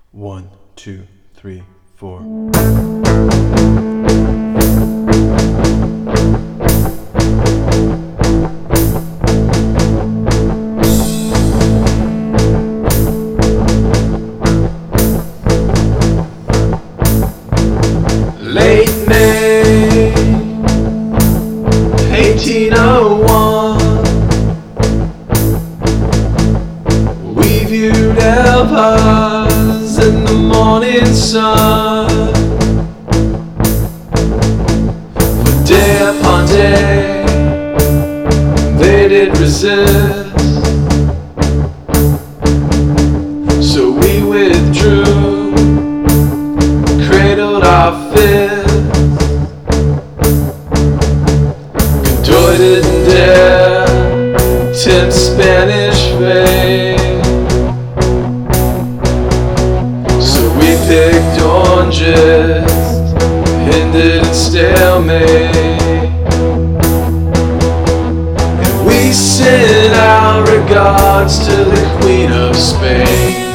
1, 2, 3, 4. Late May 1801, we viewed Elvas in the morning sun. For day upon day they did resist, so we withdrew, cradled our fists, condoited and dare tempt Spanish fate. So we picked oranges, ended in stalemate, and we sent our regards to the Queen of Spain.